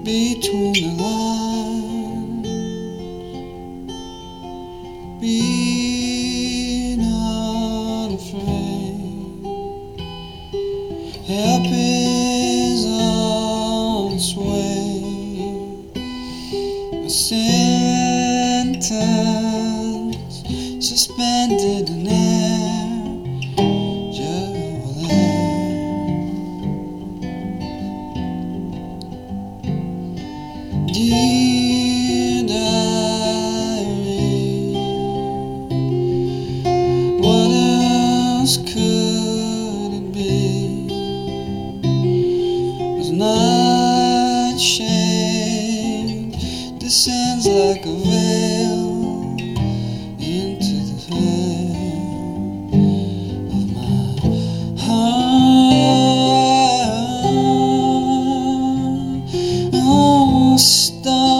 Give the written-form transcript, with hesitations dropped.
between the lines. Be not afraid. Help is on its way. A sentence suspended in air. Dear diary, what else could it be? As nightshade descends like a veil into the veil of my heart. Oh, stars